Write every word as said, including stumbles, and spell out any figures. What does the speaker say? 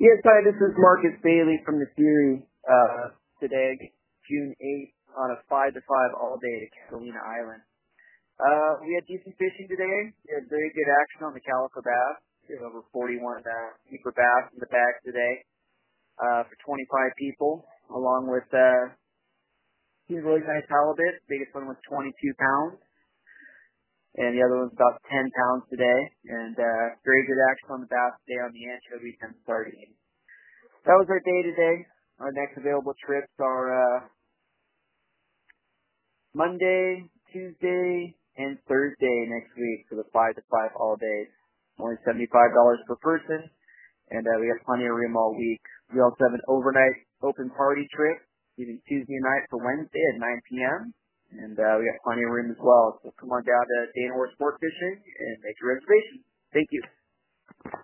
Yes, hi, this is Marcus Bailey from the Fury. Uh, today, June eighth, on a five to five all day to Catalina Island. Uh, we had decent fishing today. We had very good action on the calico bass. We had over forty-one uh, keeper bass in the bag today uh, for twenty-five people, along with uh, two really nice halibut. The biggest one was twenty-two pounds, and the other one's about ten pounds today. And uh, very good action on the bass today on the anchovy and sardine. That was our day today. Our next available trips are uh, Monday, Tuesday, and Thursday next week for the five to five all days. Only seventy-five dollars per person, and uh, we have plenty of room all week. We also have an overnight open party trip, leaving Tuesday night for Wednesday at nine p.m., and uh, we have plenty of room as well. So come on down to Dana Orr Sport Fishing and make your reservation. Thank you.